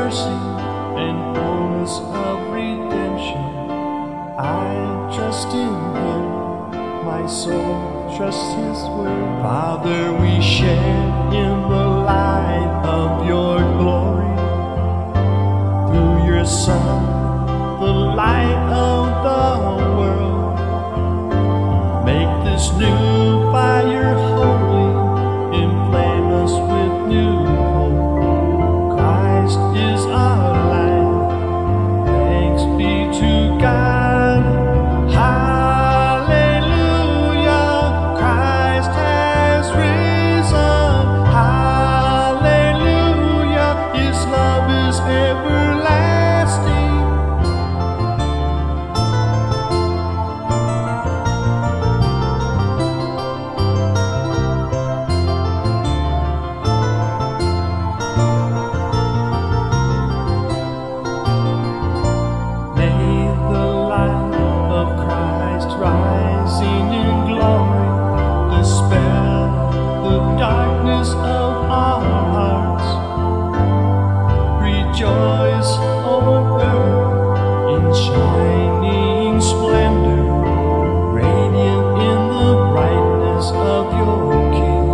mercy and fullness of redemption. I trust in Him, my soul trusts His word. Father, we share in the light of your glory. Through your Son, the light of the world. Make this new fire holy, inflame us with new hope. Christ is our life, thanks be to God. Hallelujah, Christ has risen. Hallelujah, His love is everlasting. Rising in glory, dispel the darkness of our hearts. Rejoice, O earth, in shining splendor, radiant in the brightness of your King.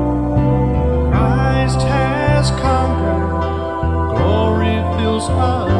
Christ has conquered, glory fills us.